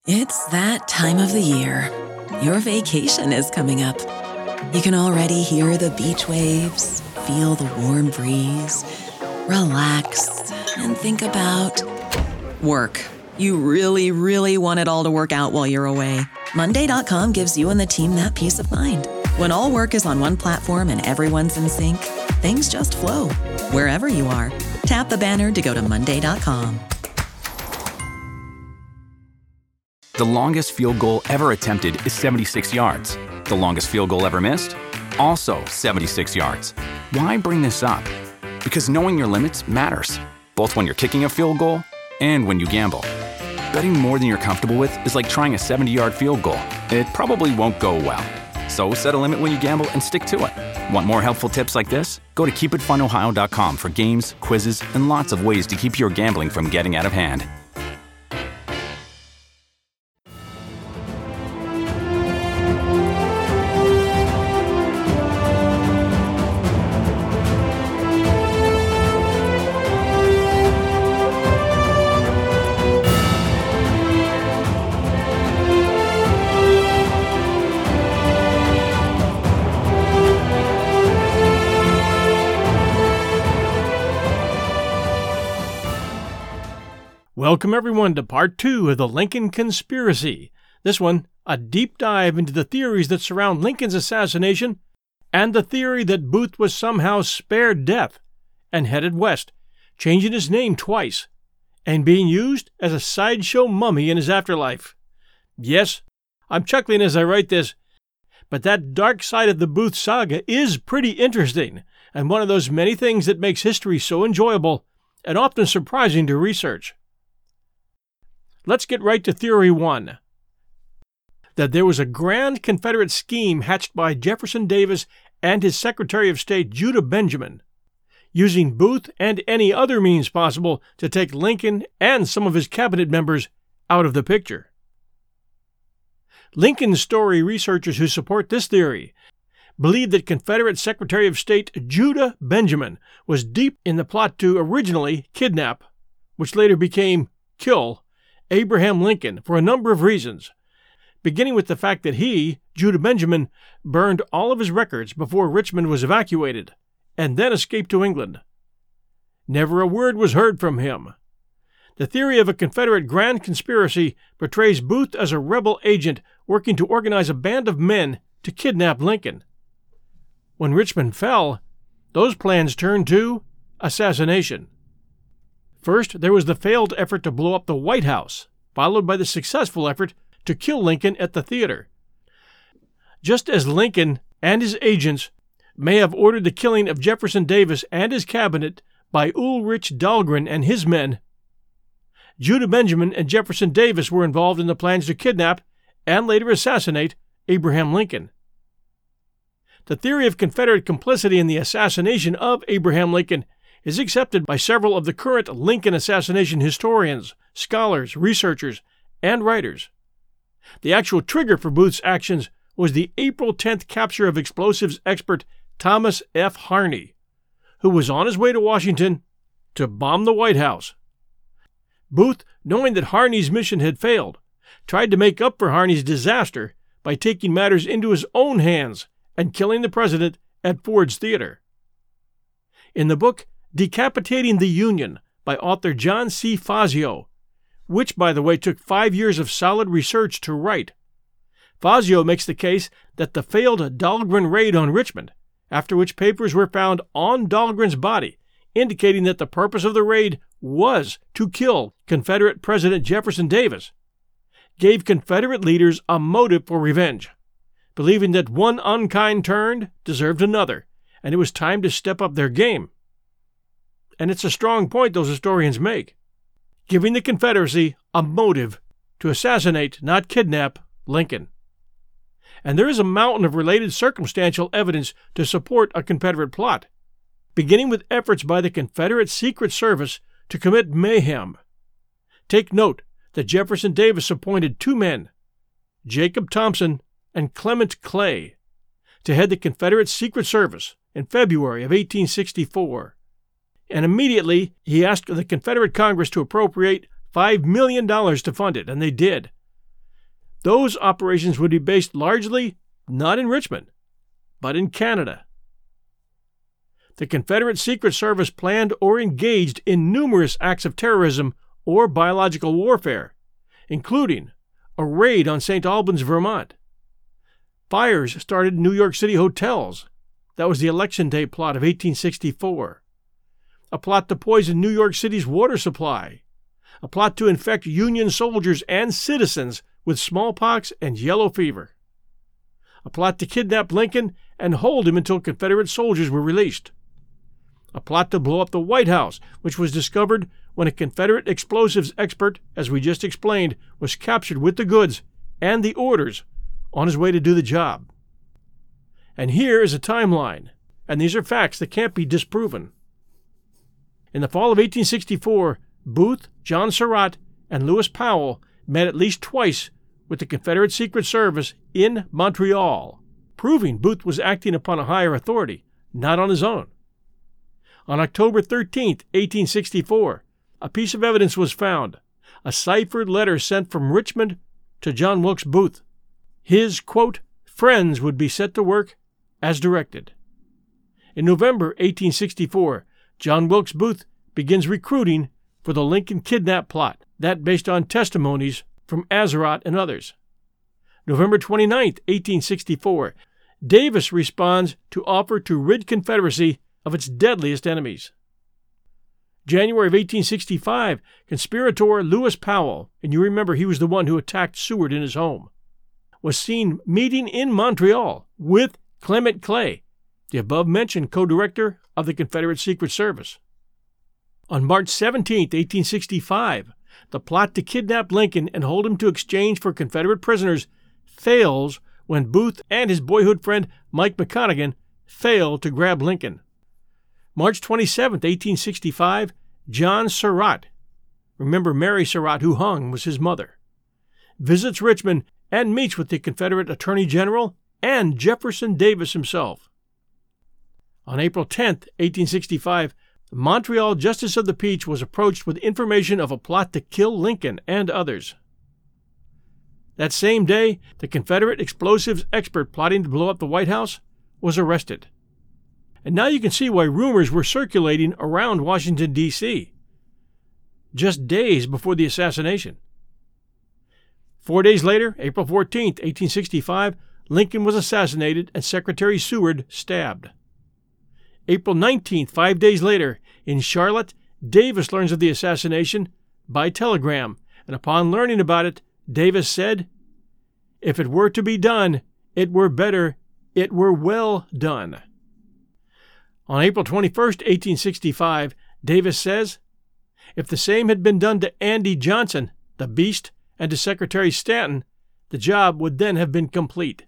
It's that time of the year. Your vacation is coming up. You can already hear the beach waves, feel the warm breeze, relax, and think about work. You really, really want it all to work out while you're away. Monday.com gives you and the team that peace of mind. When all work is on one platform and everyone's in sync, things just flow. Wherever you are, tap the banner to go to Monday.com. The longest field goal ever attempted is 76 yards. The longest field goal ever missed? Also 76 yards. Why bring this up? Because knowing your limits matters, both when you're kicking a field goal and when you gamble. Betting more than you're comfortable with is like trying a 70-yard field goal. It probably won't go well. So set a limit when you gamble and stick to it. Want more helpful tips like this? Go to keepitfunohio.com for games, quizzes, and lots of ways to keep your gambling from getting out of hand. Welcome everyone to part 2 of the Lincoln Conspiracy. This one, a deep dive into the theories that surround Lincoln's assassination and the theory that Booth was somehow spared death and headed west, changing his name twice, and being used as a sideshow mummy in his afterlife. Yes, I'm chuckling as I write this, but that dark side of the Booth saga is pretty interesting, and one of those many things that makes history so enjoyable and often surprising to research. Let's get right to Theory 1, that there was a grand Confederate scheme hatched by Jefferson Davis and his Secretary of State Judah Benjamin, using Booth and any other means possible to take Lincoln and some of his cabinet members out of the picture. Lincoln story researchers who support this theory believe that Confederate Secretary of State Judah Benjamin was deep in the plot to originally kidnap, which later became kill, Abraham Lincoln for a number of reasons, beginning with the fact that he, Judah Benjamin, burned all of his records before Richmond was evacuated, and then escaped to England. Never a word was heard from him. The theory of a Confederate grand conspiracy portrays Booth as a rebel agent working to organize a band of men to kidnap Lincoln. When Richmond fell, those plans turned to assassination. First, there was the failed effort to blow up the White House, followed by the successful effort to kill Lincoln at the theater. Just as Lincoln and his agents may have ordered the killing of Jefferson Davis and his cabinet by Ulrich Dahlgren and his men, Judah Benjamin and Jefferson Davis were involved in the plans to kidnap and later assassinate Abraham Lincoln. The theory of Confederate complicity in the assassination of Abraham Lincoln is accepted by several of the current Lincoln assassination historians, scholars, researchers, and writers. The actual trigger for Booth's actions was the April 10th capture of explosives expert Thomas F. Harney, who was on his way to Washington to bomb the White House. Booth, knowing that Harney's mission had failed, tried to make up for Harney's disaster by taking matters into his own hands and killing the president at Ford's Theater. In the book Decapitating the Union by author John C. Fazio, which, by the way, took 5 years of solid research to write, Fazio makes the case that the failed Dahlgren raid on Richmond, after which papers were found on Dahlgren's body, indicating that the purpose of the raid was to kill Confederate President Jefferson Davis, gave Confederate leaders a motive for revenge, believing that one unkind turn deserved another, and it was time to step up their game. And it's a strong point those historians make, giving the Confederacy a motive to assassinate, not kidnap, Lincoln. And there is a mountain of related circumstantial evidence to support a Confederate plot, beginning with efforts by the Confederate Secret Service to commit mayhem. Take note that Jefferson Davis appointed 2 men, Jacob Thompson and Clement Clay, to head the Confederate Secret Service in February of 1864. And immediately he asked the Confederate Congress to appropriate $5 million to fund it, and they did. those operations would be based largely not in Richmond, but in Canada. The Confederate Secret Service planned or engaged in numerous acts of terrorism or biological warfare, including a raid on St. Albans, Vermont. Fires started in New York City hotels. That was the Election Day plot of 1864. A plot to poison New York City's water supply. A plot to infect Union soldiers and citizens with smallpox and yellow fever. A plot to kidnap Lincoln and hold him until Confederate soldiers were released. A plot to blow up the White House, which was discovered when a Confederate explosives expert, as we just explained, was captured with the goods and the orders on his way to do the job. And here is a timeline, and these are facts that can't be disproven. In the fall of 1864, Booth, John Surratt, and Lewis Powell met at least twice with the Confederate Secret Service in Montreal, proving Booth was acting upon a higher authority, not on his own. On October 13, 1864, a piece of evidence was found, a ciphered letter sent from Richmond to John Wilkes Booth. His, quote, friends would be set to work as directed. In November 1864, John Wilkes Booth begins recruiting for the Lincoln kidnap plot, that based on testimonies from Azerodt and others. November 29, 1864, Davis responds to offer to rid Confederacy of its deadliest enemies. January of 1865, conspirator Lewis Powell, and you remember he was the one who attacked Seward in his home, was seen meeting in Montreal with Clement Clay, the above-mentioned co-director of the Confederate Secret Service. On March 17, 1865, the plot to kidnap Lincoln and hold him to exchange for Confederate prisoners fails when Booth and his boyhood friend Mike McConaughey fail to grab Lincoln. March 27, 1865, John Surratt, remember Mary Surratt who hung was his mother, visits Richmond and meets with the Confederate Attorney General and Jefferson Davis himself. On April 10, 1865, the Montreal Justice of the Peace was approached with information of a plot to kill Lincoln and others. That same day, the Confederate explosives expert plotting to blow up the White House was arrested. And now you can see why rumors were circulating around Washington, D.C., just days before the assassination. 4 days later, April 14, 1865, Lincoln was assassinated and Secretary Seward stabbed. April 19, 5 days later, in Charlotte, Davis learns of the assassination by telegram, and upon learning about it, Davis said, "If it were to be done, it were better, it were well done." On April 21, 1865, Davis says, "If the same had been done to Andy Johnson, the Beast, and to Secretary Stanton, the job would then have been complete."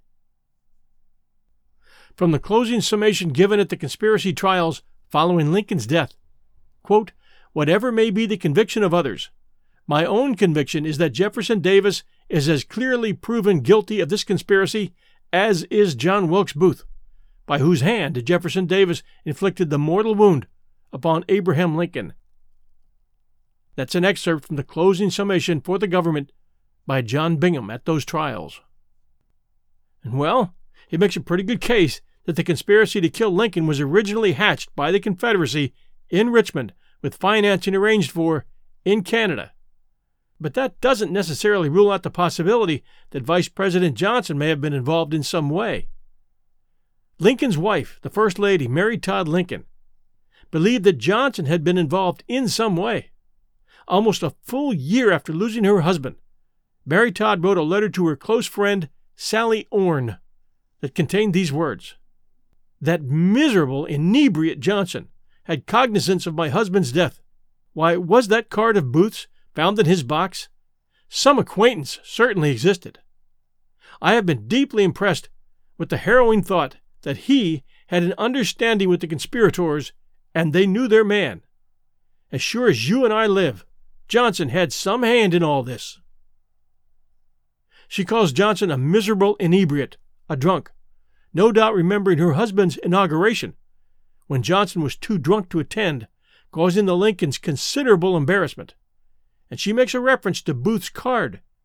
From the closing summation given at the conspiracy trials following Lincoln's death, quote, "Whatever may be the conviction of others, my own conviction is that Jefferson Davis is as clearly proven guilty of this conspiracy as is John Wilkes Booth, by whose hand Jefferson Davis inflicted the mortal wound upon Abraham Lincoln." That's an excerpt from the closing summation for the government by John Bingham at those trials. And well, it makes a pretty good case that the conspiracy to kill Lincoln was originally hatched by the Confederacy in Richmond, with financing arranged for in Canada. But that doesn't necessarily rule out the possibility that Vice President Johnson may have been involved in some way. Lincoln's wife, the First Lady, Mary Todd Lincoln, believed that Johnson had been involved in some way. Almost a full year after losing her husband, Mary Todd wrote a letter to her close friend, Sally Orne, that contained these words: "That miserable, inebriate Johnson had cognizance of my husband's death. Why, was that card of Booth's found in his box? Some acquaintance certainly existed. I have been deeply impressed with the harrowing thought that he had an understanding with the conspirators, and they knew their man. As sure as you and I live, Johnson had some hand in all this." She calls Johnson a miserable inebriate, a drunk, no doubt remembering her husband's inauguration, when Johnson was too drunk to attend, causing the Lincolns considerable embarrassment. And she makes a reference to Booth's card.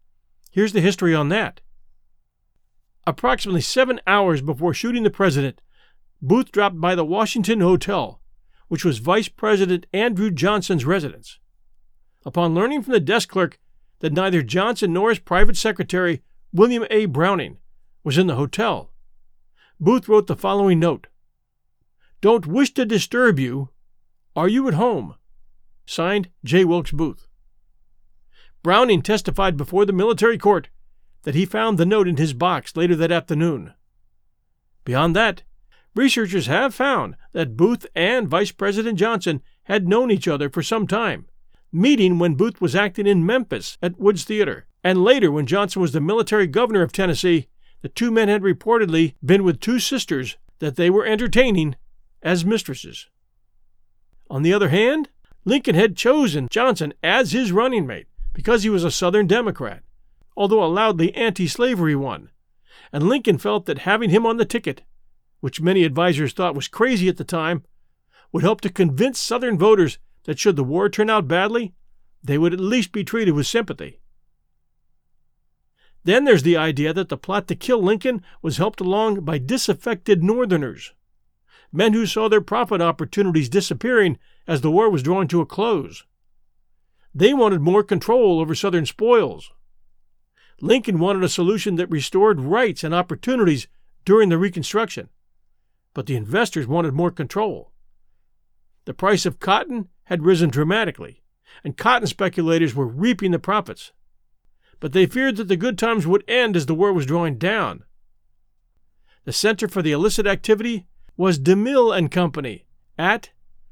Here's the history on that. Approximately 7 hours before shooting the president, Booth dropped by the Washington Hotel, which was Vice President Andrew Johnson's residence. Upon learning from the desk clerk that neither Johnson nor his private secretary, William A. Browning, was in the hotel, Booth wrote the following note: "Don't wish to disturb you. Are you at home?" Signed, J. Wilkes Booth. Browning testified before the military court that he found the note in his box later that afternoon. Beyond that, researchers have found that Booth and Vice President Johnson had known each other for some time, meeting when Booth was acting in Memphis at Woods Theater, and later when Johnson was the military governor of Tennessee. The two men had reportedly been with two sisters that they were entertaining as mistresses. On the other hand, Lincoln had chosen Johnson as his running mate because he was a Southern Democrat, although a loudly anti-slavery one, and Lincoln felt that having him on the ticket, which many advisers thought was crazy at the time, would help to convince Southern voters that should the war turn out badly, they would at least be treated with sympathy. Then there's the idea that the plot to kill Lincoln was helped along by disaffected Northerners, men who saw their profit opportunities disappearing as the war was drawing to a close. They wanted more control over Southern spoils. Lincoln wanted a solution that restored rights and opportunities during the Reconstruction, but the investors wanted more control. The price of cotton had risen dramatically, and cotton speculators were reaping the profits. But they feared that the good times would end as the war was drawing down. The center for the illicit activity was DeMille and Company at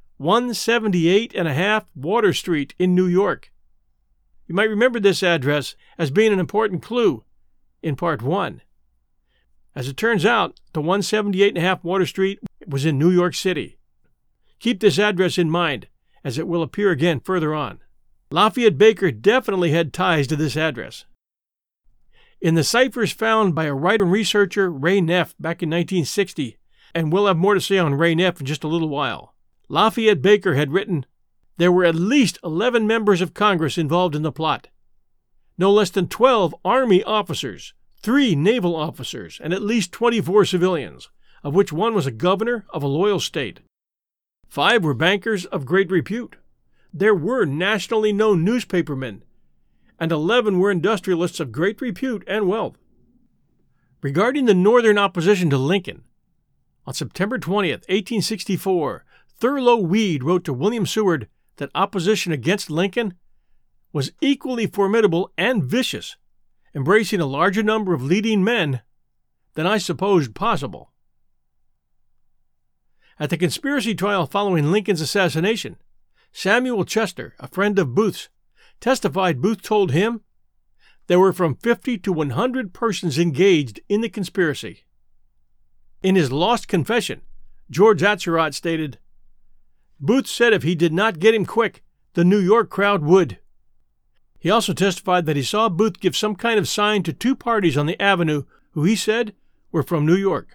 178.5 Water Street in New York. You might remember this address as being an important clue in Part 1. As it turns out, the 178.5 Water Street was in New York City. Keep this address in mind, as it will appear again further on. Lafayette Baker definitely had ties to this address. In the ciphers found by a writer and researcher, Ray Neff, back in 1960, and we'll have more to say on Ray Neff in just a little while, Lafayette Baker had written, "There were at least 11 members of Congress involved in the plot. No less than 12 Army officers, 3 naval officers, and at least 24 civilians, of which one was a governor of a loyal state. 5 were bankers of great repute. There were nationally known newspapermen, and 11 were industrialists of great repute and wealth." Regarding the Northern opposition to Lincoln, on September 20th, 1864, Thurlow Weed wrote to William Seward that opposition against Lincoln was equally formidable and vicious, embracing a larger number of leading men than I supposed possible. At the conspiracy trial following Lincoln's assassination, Samuel Chester, a friend of Booth's, testified Booth told him there were from 50 to 100 persons engaged in the conspiracy. In his lost confession, George Atzerodt stated, "Booth said if he did not get him quick, the New York crowd would." He also testified that he saw Booth give some kind of sign to 2 parties on the avenue who he said were from New York.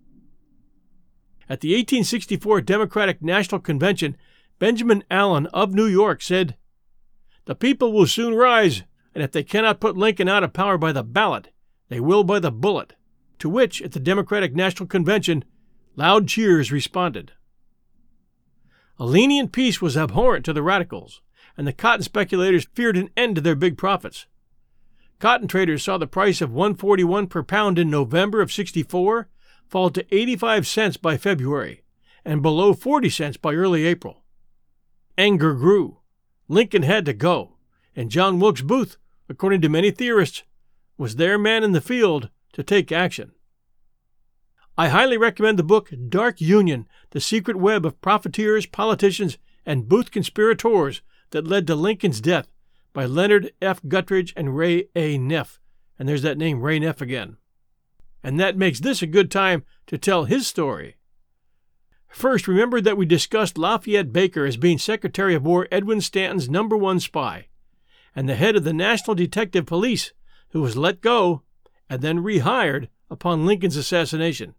At the 1864 Democratic National Convention, Benjamin Allen of New York said, "The people will soon rise, and if they cannot put Lincoln out of power by the ballot, they will by the bullet," to which, at the Democratic National Convention, loud cheers responded. A lenient peace was abhorrent to the radicals, and the cotton speculators feared an end to their big profits. Cotton traders saw the price of $1.41 per pound in November of '64 fall to 85 cents by February, and below 40 cents by early April. Anger grew. Lincoln had to go, and John Wilkes Booth, according to many theorists, was their man in the field to take action. I highly recommend the book Dark Union, The Secret Web of Profiteers, Politicians, and Booth Conspirators That Led to Lincoln's Death by Leonard F. Guttridge and Ray A. Neff. And there's that name, Ray Neff, again. And that makes this a good time to tell his story. First, remember that we discussed Lafayette Baker as being Secretary of War Edwin Stanton's #1 spy, and the head of the National Detective Police, who was let go and then rehired upon Lincoln's assassination.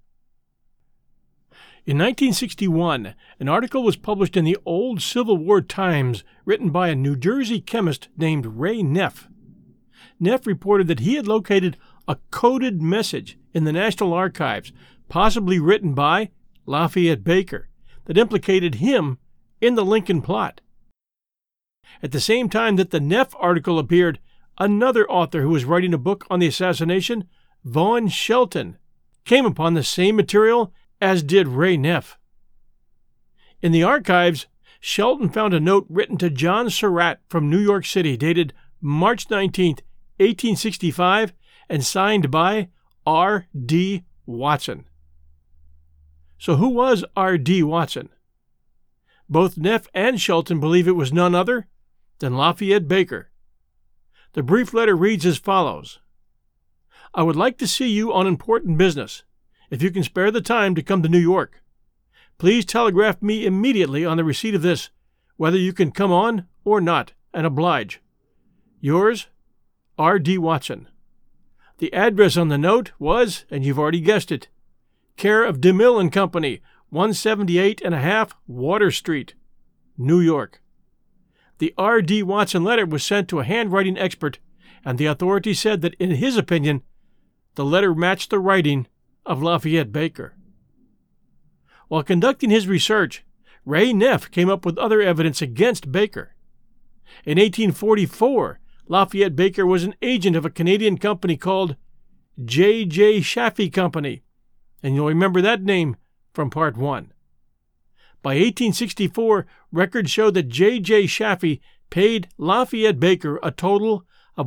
In 1961, an article was published in the Old Civil War Times written by a New Jersey chemist named Ray Neff. Neff reported that he had located a coded message in the National Archives, possibly written by Lafayette Baker, that implicated him in the Lincoln plot. At the same time that the Neff article appeared, another author who was writing a book on the assassination, Vaughan Shelton, came upon the same material as did Ray Neff. In the archives, Shelton found a note written to John Surratt from New York City dated March 19, 1865, and signed by R.D. Watson. So who was R.D. Watson? Both Neff and Shelton believe it was none other than Lafayette Baker. The brief letter reads as follows: I would like to see you on important business. If you can spare the time to come to New York, please telegraph me immediately on the receipt of this, whether you can come on or not, and oblige. Yours, R.D. Watson. The address on the note was, and you've already guessed it, care of DeMille and Company, 178.5 Water Street, New York. The R.D. Watson letter was sent to a handwriting expert, and the authority said that, in his opinion, the letter matched the writing of Lafayette Baker. While conducting his research, Ray Neff came up with other evidence against Baker. In 1844, Lafayette Baker was an agent of a Canadian company called J.J. Chaffee Company, and you'll remember that name from Part 1. By 1864, records show that J.J. Chaffee paid Lafayette Baker a total of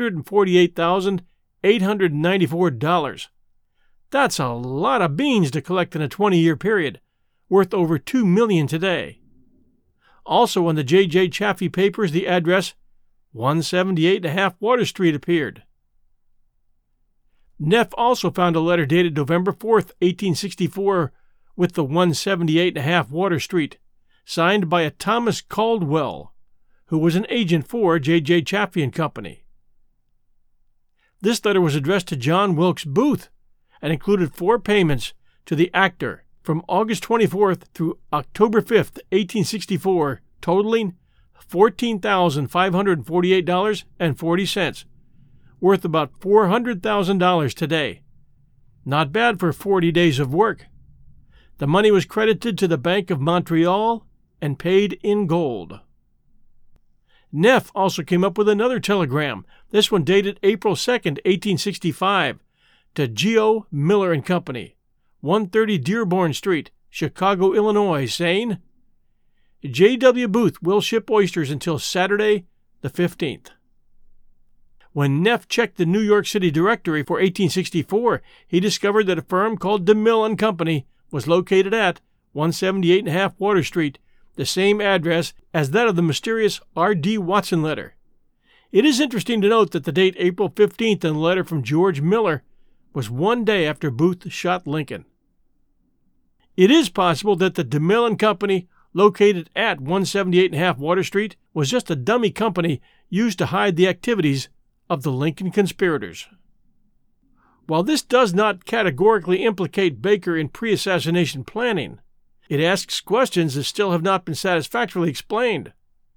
$148,894. That's a lot of beans to collect in a 20-year period, worth over $2 million today. Also on the J.J. Chaffee papers, the address 178.5 Water Street appeared. Neff also found a letter dated November 4, 1864, with the 178.5 Water Street, signed by a Thomas Caldwell, who was an agent for J.J. Chaffee and Company. This letter was addressed to John Wilkes Booth and included 4 payments to the actor from August 24th through October 5th, 1864, totaling $14,548.40, worth about $400,000 today. Not bad for 40 days of work. The money was credited to the Bank of Montreal and paid in gold. Neff also came up with another telegram, this one dated April 2, 1865, to Geo. Miller and Company, 130 Dearborn Street, Chicago, Illinois, saying, J.W. Booth will ship oysters until Saturday the 15th. When Neff checked the New York City directory for 1864, he discovered that a firm called DeMille and Company was located at 178.5 Water Street, the same address as that of the mysterious R.D. Watson letter. It is interesting to note that the date April 15th in the letter from George Miller was one day after Booth shot Lincoln. It is possible that the DeMille and Company, located at 178.5 Water Street, was just a dummy company used to hide the activities of the Lincoln conspirators. While this does not categorically implicate Baker in pre-assassination planning, it asks questions that still have not been satisfactorily explained.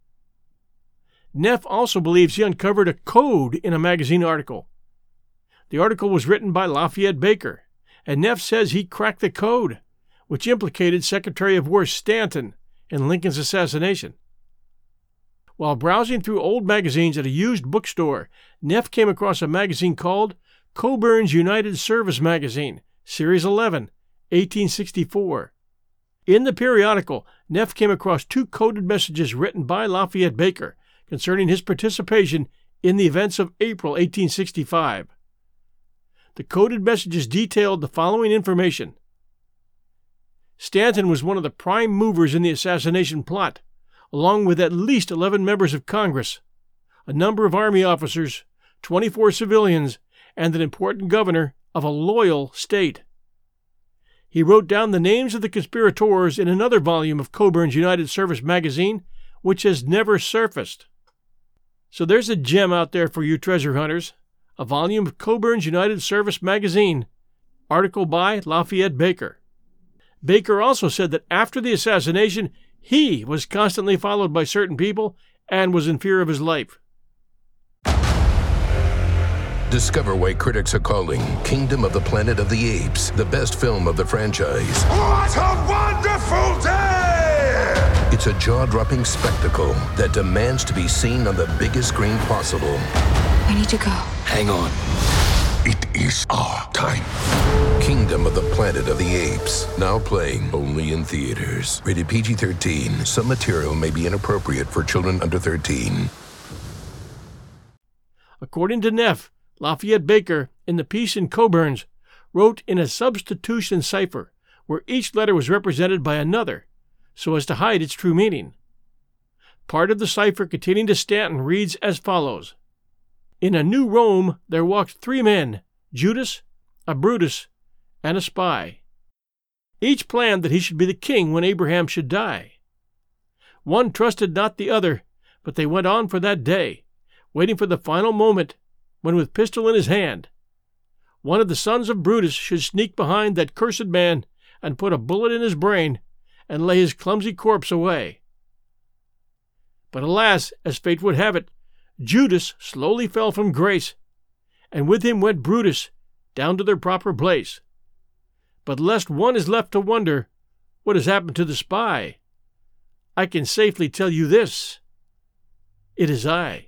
Neff also believes he uncovered a code in a magazine article. The article was written by Lafayette Baker, and Neff says he cracked the code, which implicated Secretary of War Stanton in Lincoln's assassination. While browsing through old magazines at a used bookstore, Neff came across a magazine called Coburn's United Service Magazine, Series 11, 1864. In the periodical, Neff came across 2 coded messages written by Lafayette Baker concerning his participation in the events of April 1865. The coded messages detailed the following information. Stanton was one of the prime movers in the assassination plot, along with at least 11 members of Congress, a number of Army officers, 24 civilians, and an important governor of a loyal state. He wrote down the names of the conspirators in another volume of Coburn's United Service Magazine, which has never surfaced. So there's a gem out there for you treasure hunters, a volume of Coburn's United Service Magazine, article by Lafayette Baker. Baker also said that after the assassination, he was constantly followed by certain people and was in fear of his life. Discover why critics are calling Kingdom of the Planet of the Apes the best film of the franchise. What a wonderful day! It's a jaw-dropping spectacle that demands to be seen on the biggest screen possible. We need to go. Hang on. It is our time. Kingdom of the Planet of the Apes. Now playing only in theaters. Rated PG-13. Some material may be inappropriate for children under 13. According to Neff, Lafayette Baker, in the piece in Coburn's, wrote in a substitution cipher where each letter was represented by another, so as to hide its true meaning. Part of the cipher containing to Stanton reads as follows: In a new Rome there walked 3 men, Judas, a Brutus, and a spy. Each planned that he should be the king when Abraham should die. One trusted not the other, but they went on for that day, waiting for the final moment when, with pistol in his hand, one of the sons of Brutus should sneak behind that cursed man and put a bullet in his brain and lay his clumsy corpse away. But alas, as fate would have it, Judas slowly fell from grace, and with him went Brutus down to their proper place. But lest one is left to wonder what has happened to the spy, I can safely tell you this: it is I.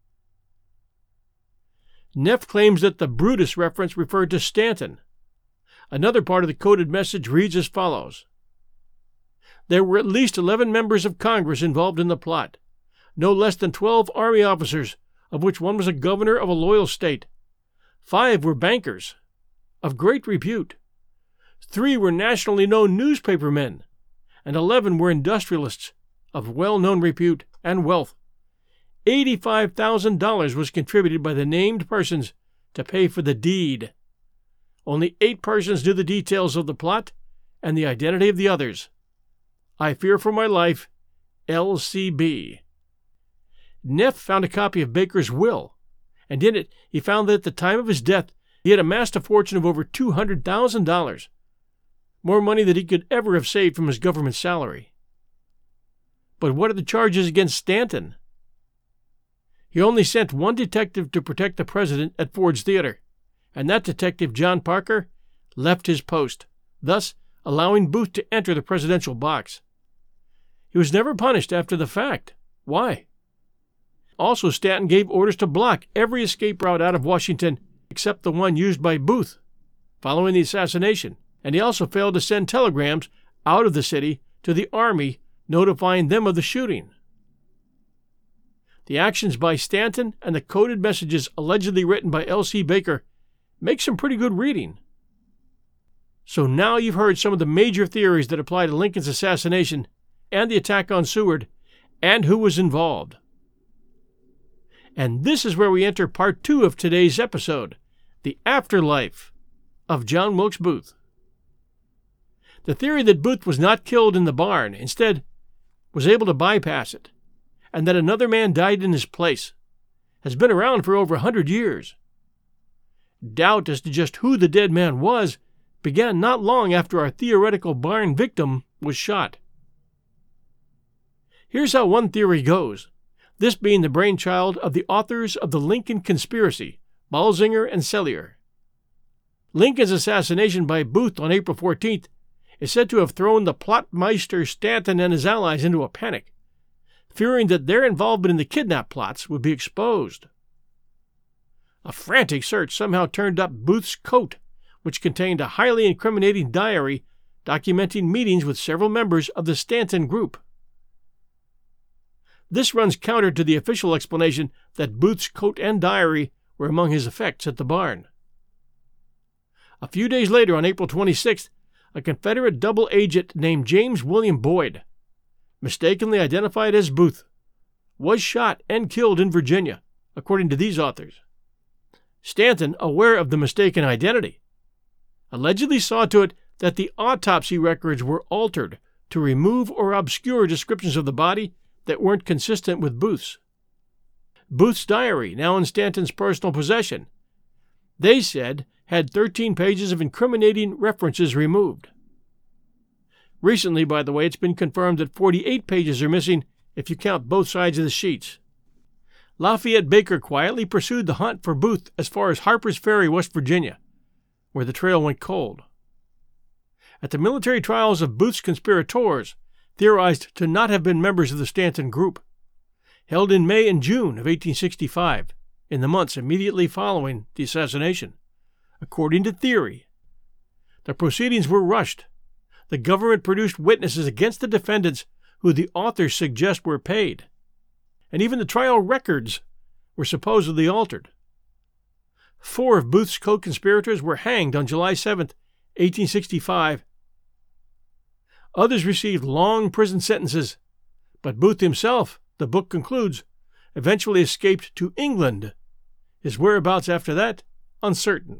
Neff claims that the Brutus reference referred to Stanton. Another part of the coded message reads as follows: There were at least 11 members of Congress involved in the plot, no less than 12 Army officers, of which one was a governor of a loyal state. 5 were bankers of great repute. 3 were nationally known newspaper men, and 11 were industrialists of well-known repute and wealth. $85,000 was contributed by the named persons to pay for the deed. Only 8 persons knew the details of the plot and the identity of the others. I fear for my life. L.C.B. Neff found a copy of Baker's will, and in it he found that at the time of his death he had amassed a fortune of over $200,000, more money than he could ever have saved from his government salary. But what are the charges against Stanton? He only sent one detective to protect the president at Ford's Theater, and that detective, John Parker, left his post, thus allowing Booth to enter the presidential box. He was never punished after the fact. Why? Also, Stanton gave orders to block every escape route out of Washington except the one used by Booth following the assassination, and he also failed to send telegrams out of the city to the Army notifying them of the shooting. The actions by Stanton and the coded messages allegedly written by L.C. Baker make some pretty good reading. So now you've heard some of the major theories that apply to Lincoln's assassination and the attack on Seward, and who was involved. And this is where we enter part 2 of today's episode, the afterlife of John Wilkes Booth. The theory that Booth was not killed in the barn, instead was able to bypass it, and that another man died in his place, has been around for over 100 years. Doubt as to just who the dead man was began not long after our theoretical barn victim was shot. Here's how one theory goes, this being the brainchild of the authors of the Lincoln Conspiracy, Balsinger and Sellier. Lincoln's assassination by Booth on April 14th is said to have thrown the plotmeister Stanton and his allies into a panic, fearing that their involvement in the kidnap plots would be exposed. A frantic search somehow turned up Booth's coat, which contained a highly incriminating diary documenting meetings with several members of the Stanton group. This runs counter to the official explanation that Booth's coat and diary were among his effects at the barn. A few days later, on April 26th, a Confederate double agent named James William Boyd, mistakenly identified as Booth, was shot and killed in Virginia, according to these authors. Stanton, aware of the mistaken identity, allegedly saw to it that the autopsy records were altered to remove or obscure descriptions of the body that weren't consistent with Booth's. Booth's diary, now in Stanton's personal possession, they said had 13 pages of incriminating references removed. Recently, by the way, it's been confirmed that 48 pages are missing if you count both sides of the sheets. Lafayette Baker quietly pursued the hunt for Booth as far as Harper's Ferry, West Virginia, where the trail went cold. At the military trials of Booth's conspirators, theorized to not have been members of the Stanton Group, held in May and June of 1865, in the months immediately following the assassination, according to theory, the proceedings were rushed. The government produced witnesses against the defendants who the authors suggest were paid, and even the trial records were supposedly altered. 4 of Booth's co-conspirators were hanged on July 7, 1865. Others received long prison sentences, but Booth himself, the book concludes, eventually escaped to England. His whereabouts after that, uncertain.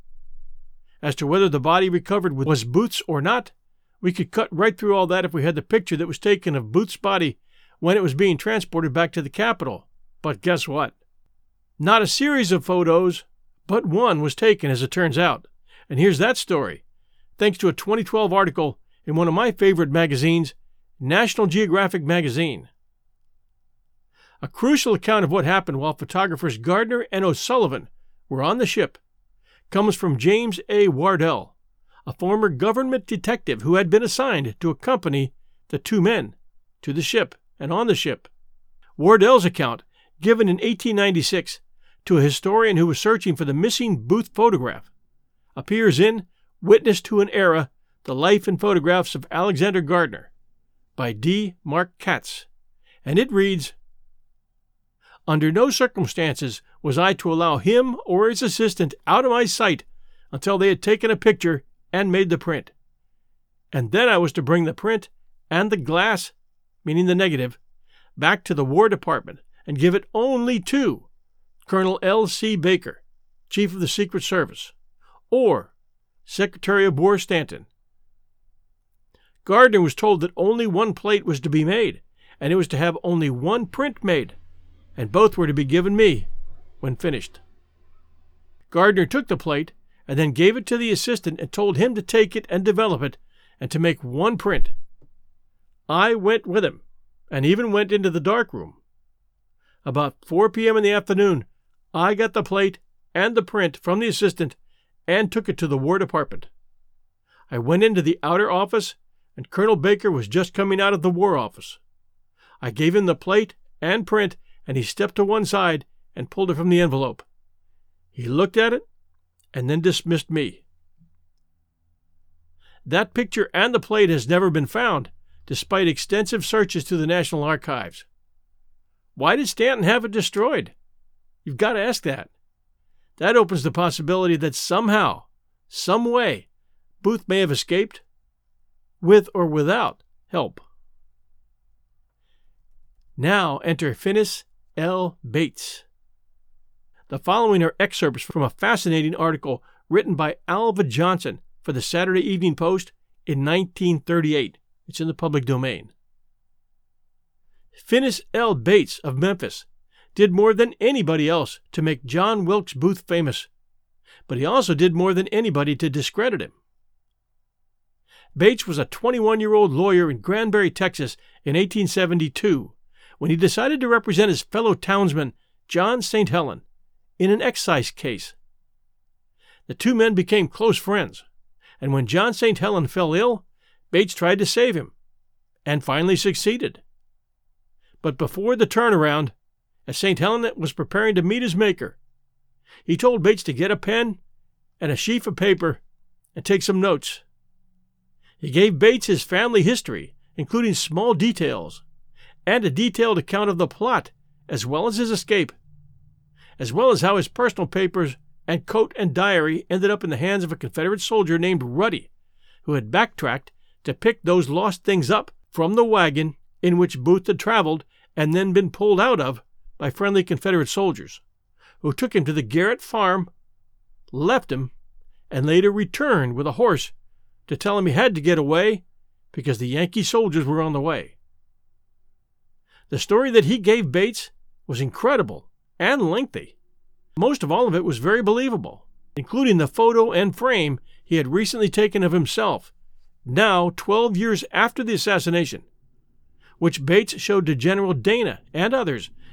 As to whether the body recovered was Booth's or not, we could cut right through all that if we had the picture that was taken of Booth's body when it was being transported back to the Capitol. But guess what? Not a series of photos, but one was taken, as it turns out. And here's that story, thanks to a 2012 article in one of my favorite magazines, National Geographic magazine. A crucial account of what happened while photographers Gardner and O'Sullivan were on the ship comes from James A. Wardell, a former government detective who had been assigned to accompany the 2 men to the ship and on the ship. Wardell's account, given in 1896 to a historian who was searching for the missing Booth photograph, appears in Witness to an Era, The Life and Photographs of Alexander Gardner, by D. Mark Katz, and it reads, "Under no circumstances was I to allow him or his assistant out of my sight until they had taken a picture and made the print. And then I was to bring the print and the glass, meaning the negative, back to the War Department and give it only to Colonel L.C. Baker, Chief of the Secret Service, or Secretary of War Stanton. Gardner was told that only one plate was to be made, and it was to have only one print made, and both were to be given me when finished. Gardner took the plate and then gave it to the assistant and told him to take it and develop it and to make one print. I went with him and even went into the darkroom. About 4 p.m. in the afternoon, I got the plate and the print from the assistant and took it to the War Department. I went into the outer office, and Colonel Baker was just coming out of the War Office. I gave him the plate and print, and he stepped to one side and pulled it from the envelope. He looked at it and then dismissed me. That picture and the plate has never been found, despite extensive searches through the National Archives. Why did Stanton have it destroyed? You've got to ask that. That opens the possibility that somehow, some way, Booth may have escaped, with or without help. Now enter Finis L. Bates. The following are excerpts from a fascinating article written by Alva Johnson for the Saturday Evening Post in 1938. It's in the public domain. Finis L. Bates of Memphis did more than anybody else to make John Wilkes Booth famous, but he also did more than anybody to discredit him. Bates was a 21-year-old lawyer in Granbury, Texas in 1872 when he decided to represent his fellow townsman, John St. Helen, in an excise case. The 2 men became close friends, and when John St. Helen fell ill, Bates tried to save him, and finally succeeded. But before the turnaround, as St. Helen was preparing to meet his maker, he told Bates to get a pen and a sheaf of paper and take some notes. He gave Bates his family history, including small details, and a detailed account of the plot, as well as his escape, as well as how his personal papers and coat and diary ended up in the hands of a Confederate soldier named Ruddy, who had backtracked to pick those lost things up from the wagon in which Booth had traveled and then been pulled out of by friendly Confederate soldiers, who took him to the Garrett farm, left him, and later returned with a horse to tell him he had to get away because the Yankee soldiers were on the way. The story that he gave Bates was incredible and lengthy. Most of all of it was very believable, including the photo and frame he had recently taken of himself, now 12 years after the assassination, which Bates showed to General Dana and others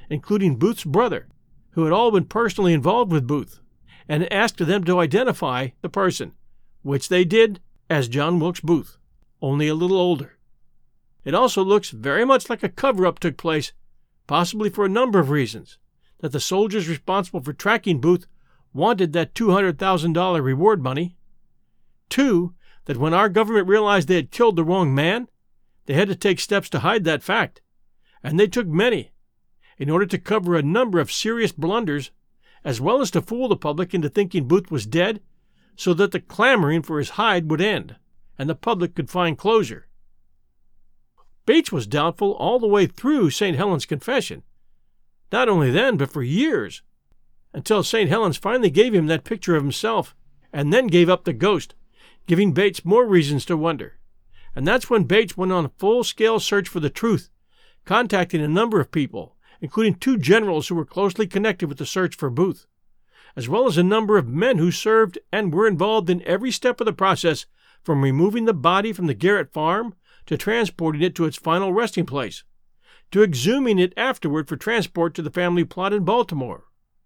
including Booth's brother, who had all been personally involved with Booth, and asked them to identify the person, which they did as John Wilkes Booth, only a little older. It also looks very much like a cover-up took place, possibly for a number of reasons, that the soldiers responsible for tracking Booth wanted that $200,000 reward money. 2, that when our government realized they had killed the wrong man, they had to take steps to hide that fact, and they took many, in order to cover a number of serious blunders, as well as to fool the public into thinking Booth was dead, so that the clamoring for his hide would end, and the public could find closure. Bates was doubtful all the way through St. Helen's confession, not only then, but for years, until St. Helen's finally gave him that picture of himself, and then gave up the ghost, giving Bates more reasons to wonder. And that's when Bates went on a full-scale search for the truth, contacting a number of people, including 2 generals who were closely connected with the search for Booth, as well as a number of men who served and were involved in every step of the process, from removing the body from the Garrett farm to transporting it to its final resting place, to exhuming it afterward for transport to the family plot in Baltimore.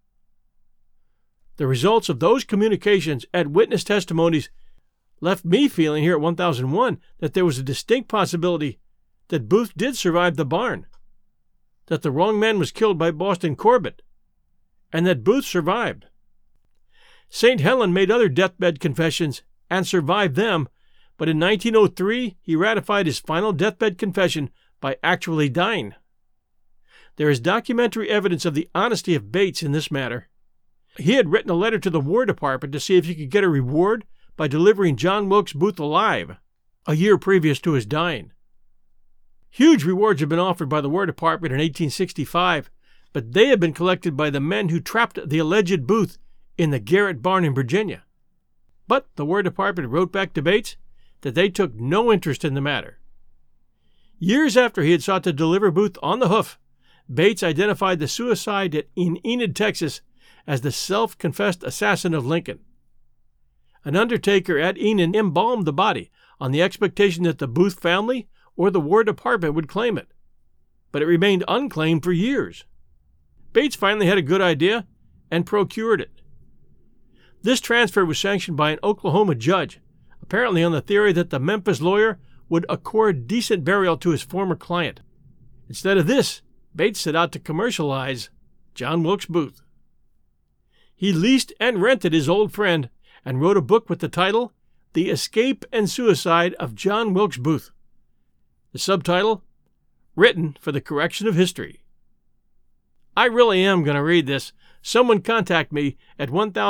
The results of those communications and witness testimonies left me feeling here at 1001 that there was a distinct possibility that Booth did survive the barn, that the wrong man was killed by Boston Corbett, and that Booth survived. St. Helen made other deathbed confessions and survived them, but in 1903 he ratified his final deathbed confession by actually dying. There is documentary evidence of the honesty of Bates in this matter. He had written a letter to the War Department to see if he could get a reward by delivering John Wilkes Booth alive, a year previous to his dying. Huge rewards had been offered by the War Department in 1865, but they had been collected by the men who trapped the alleged Booth in the Garrett barn in Virginia. But the War Department wrote back to Bates that they took no interest in the matter. Years after he had sought to deliver Booth on the hoof, Bates identified the suicide in Enid, Texas, as the self-confessed assassin of Lincoln. An undertaker at Enid embalmed the body on the expectation that the Booth family or the War Department would claim it, but it remained unclaimed for years. Bates finally had a good idea and procured it. This transfer was sanctioned by an Oklahoma judge, apparently on the theory that the Memphis lawyer would accord decent burial to his former client. Instead of this, Bates set out to commercialize John Wilkes Booth. He leased and rented his old friend and wrote a book with the title, The Escape and Suicide of John Wilkes Booth. The subtitle, Written for the Correction of History. I really am going to read this. Someone contact me at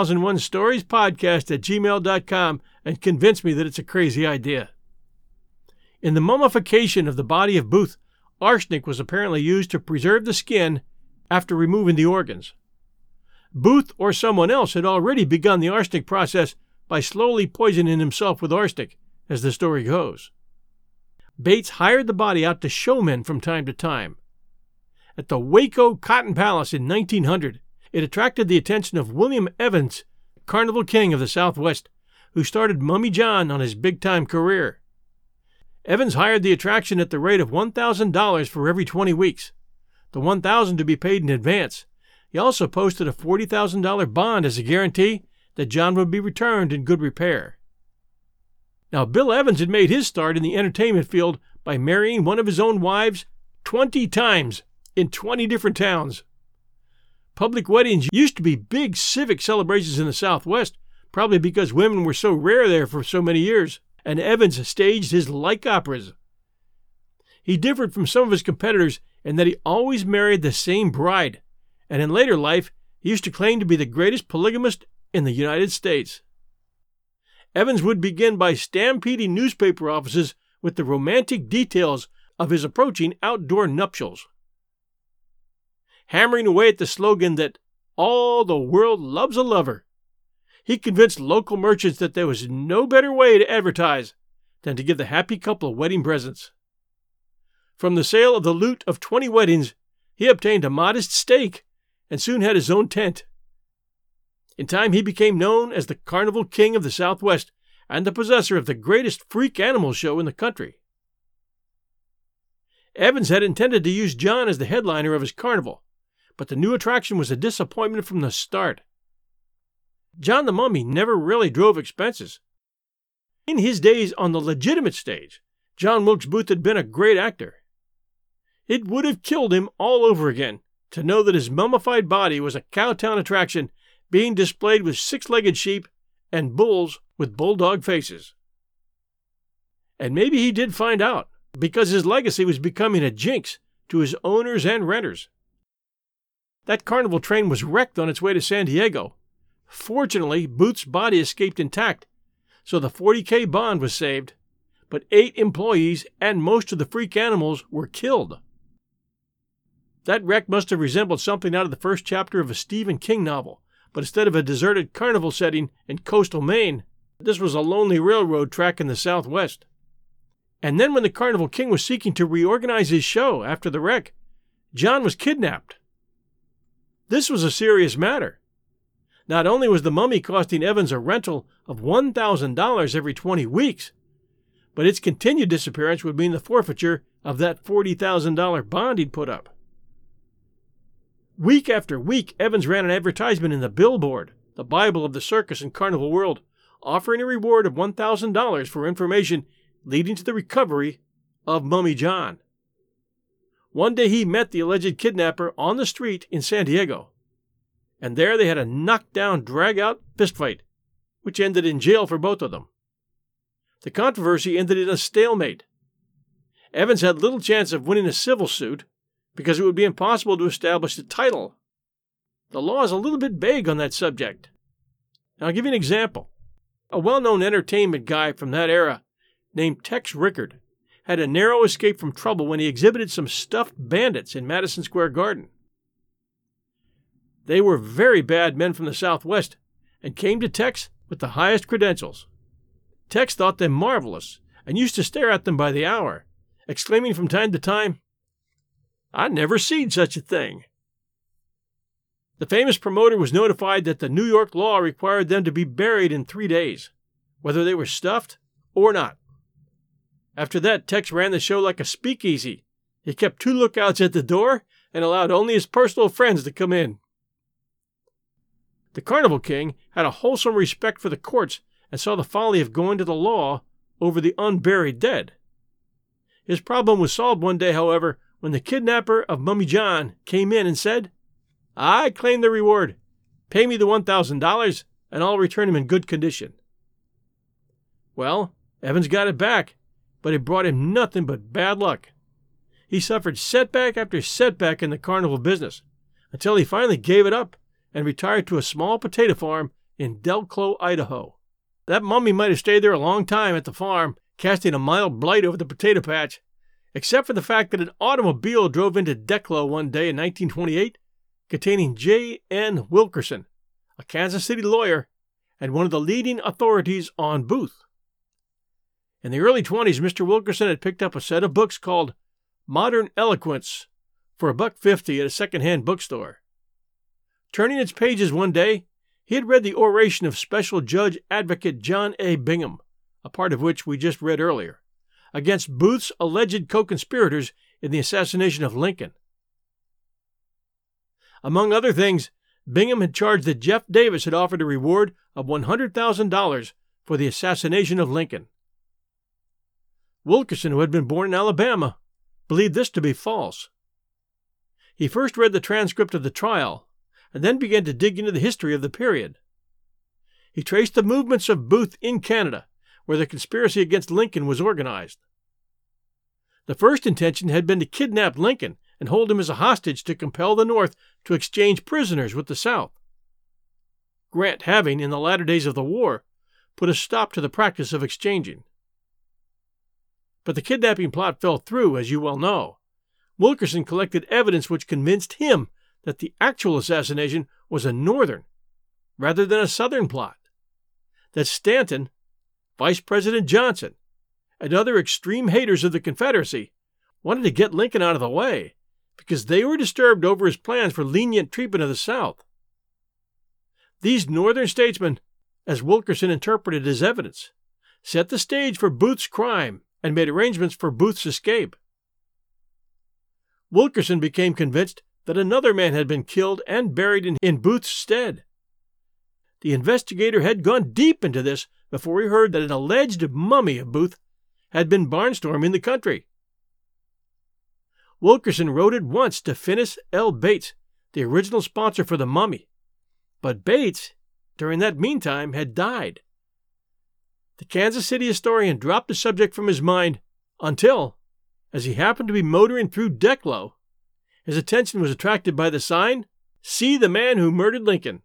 1001storiespodcast@gmail.com and convince me that it's a crazy idea. In the mummification of the body of Booth, arsenic was apparently used to preserve the skin after removing the organs. Booth or someone else had already begun the arsenic process by slowly poisoning himself with arsenic, as the story goes. Bates hired the body out to showmen from time to time. At the Waco Cotton Palace in 1900, it attracted the attention of William Evans, Carnival King of the Southwest, who started Mummy John on his big-time career. Evans hired the attraction at the rate of $1,000 for every 20 weeks, the $1,000 to be paid in advance. He also posted a $40,000 bond as a guarantee that John would be returned in good repair. Now, Bill Evans had made his start in the entertainment field by marrying one of his own wives 20 times in 20 different towns. Public weddings used to be big civic celebrations in the Southwest, probably because women were so rare there for so many years, and Evans staged his like operas. He differed from some of his competitors in that he always married the same bride, and in later life he used to claim to be the greatest polygamist in the United States. Evans would begin by stampeding newspaper offices with the romantic details of his approaching outdoor nuptials. Hammering away at the slogan that all the world loves a lover, he convinced local merchants that there was no better way to advertise than to give the happy couple wedding presents. From the sale of the loot of 20 weddings, he obtained a modest stake and soon had his own tent. In time, he became known as the Carnival King of the Southwest and the possessor of the greatest freak animal show in the country. Evans had intended to use John as the headliner of his carnival, but the new attraction was a disappointment from the start. John the Mummy never really drove expenses. In his days on the legitimate stage, John Wilkes Booth had been a great actor. It would have killed him all over again to know that his mummified body was a Cowtown attraction being displayed with six-legged sheep and bulls with bulldog faces. And maybe he did find out, because his legacy was becoming a jinx to his owners and renters. That carnival train was wrecked on its way to San Diego. Fortunately, Booth's body escaped intact, so the $40,000 bond was saved, but 8 employees and most of the freak animals were killed. That wreck must have resembled something out of the first chapter of a Stephen King novel, but instead of a deserted carnival setting in coastal Maine, this was a lonely railroad track in the Southwest. And then when the Carnival King was seeking to reorganize his show after the wreck, John was kidnapped. This was a serious matter. Not only was the mummy costing Evans a rental of $1,000 every 20 weeks, but its continued disappearance would mean the forfeiture of that $40,000 bond he'd put up. Week after week, Evans ran an advertisement in the Billboard, the Bible of the circus and carnival world, offering a reward of $1,000 for information leading to the recovery of Mummy John. One day he met the alleged kidnapper on the street in San Diego, and there they had a knockdown, drag-out fistfight, which ended in jail for both of them. The controversy ended in a stalemate. Evans had little chance of winning a civil suit because it would be impossible to establish the title. The law is a little bit vague on that subject. Now, I'll give you an example. A well-known entertainment guy from that era named Tex Rickard had a narrow escape from trouble when he exhibited some stuffed bandits in Madison Square Garden. They were very bad men from the Southwest and came to Tex with the highest credentials. Tex thought them marvelous and used to stare at them by the hour, exclaiming from time to time, "I never seen such a thing." The famous promoter was notified that the New York law required them to be buried in 3 days, whether they were stuffed or not. After that, Tex ran the show like a speakeasy. He kept 2 lookouts at the door and allowed only his personal friends to come in. The Carnival King had a wholesome respect for the courts and saw the folly of going to the law over the unburied dead. His problem was solved one day, however, when the kidnapper of Mummy John came in and said, "I claim the reward. Pay me the $1,000 and I'll return him in good condition." Well, Evans got it back, but it brought him nothing but bad luck. He suffered setback after setback in the carnival business, until he finally gave it up and retired to a small potato farm in Delclo, Idaho. That mummy might have stayed there a long time at the farm, casting a mild blight over the potato patch, except for the fact that an automobile drove into Delclo one day in 1928, containing J.N. Wilkerson, a Kansas City lawyer and one of the leading authorities on Booth. In the early 20s, Mr. Wilkerson had picked up a set of books called Modern Eloquence for $1.50 at a second-hand bookstore. Turning its pages one day, he had read the oration of Special Judge Advocate John A. Bingham, a part of which we just read earlier, against Booth's alleged co-conspirators in the assassination of Lincoln. Among other things, Bingham had charged that Jeff Davis had offered a reward of $100,000 for the assassination of Lincoln. Wilkerson, who had been born in Alabama, believed this to be false. He first read the transcript of the trial, and then began to dig into the history of the period. He traced the movements of Booth in Canada, where the conspiracy against Lincoln was organized. The first intention had been to kidnap Lincoln and hold him as a hostage to compel the North to exchange prisoners with the South. Grant having, in the latter days of the war, put a stop to the practice of exchanging. But the kidnapping plot fell through, as you well know. Wilkerson collected evidence which convinced him that the actual assassination was a Northern rather than a Southern plot, that Stanton, Vice President Johnson, and other extreme haters of the Confederacy wanted to get Lincoln out of the way because they were disturbed over his plans for lenient treatment of the South. These Northern statesmen, as Wilkerson interpreted his evidence, set the stage for Booth's crime and made arrangements for Booth's escape. Wilkerson became convinced that another man had been killed and buried in Booth's stead. The investigator had gone deep into this before he heard that an alleged mummy of Booth had been barnstorming the country. Wilkerson wrote at once to Finis L. Bates, the original sponsor for the mummy, but Bates, during that meantime, had died. The Kansas City historian dropped the subject from his mind until, as he happened to be motoring through Declo, his attention was attracted by the sign, "See the Man Who Murdered Lincoln."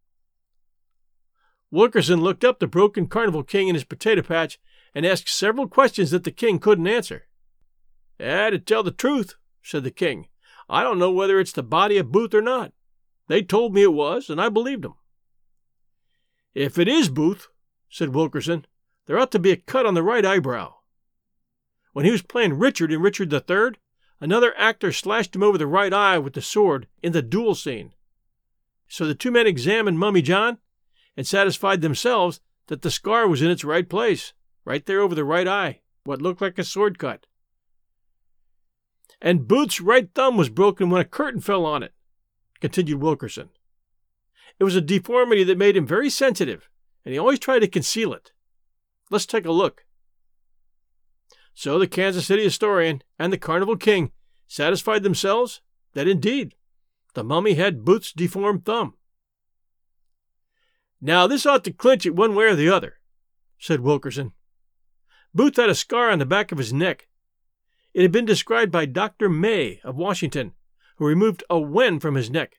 Wilkerson looked up the broken Carnival King in his potato patch and asked several questions that the king couldn't answer. "To tell the truth," said the king, "I don't know whether it's the body of Booth or not. They told me it was, and I believed them." "If it is Booth," said Wilkerson, "there ought to be a cut on the right eyebrow. When he was playing Richard in Richard III, another actor slashed him over the right eye with the sword in the duel scene. So the two men examined Mummy John and satisfied themselves that the scar was in its right place, right there over the right eye, what looked like a sword cut. And Booth's right thumb was broken when a curtain fell on it," continued Wilkerson. "It was a deformity that made him very sensitive, and he always tried to conceal it. Let's take a look." So the Kansas City historian and the Carnival King satisfied themselves that indeed the mummy had Booth's deformed thumb. "Now this ought to clinch it one way or the other," said Wilkerson. "Booth had a scar on the back of his neck. It had been described by Dr. May of Washington, who removed a wen from his neck.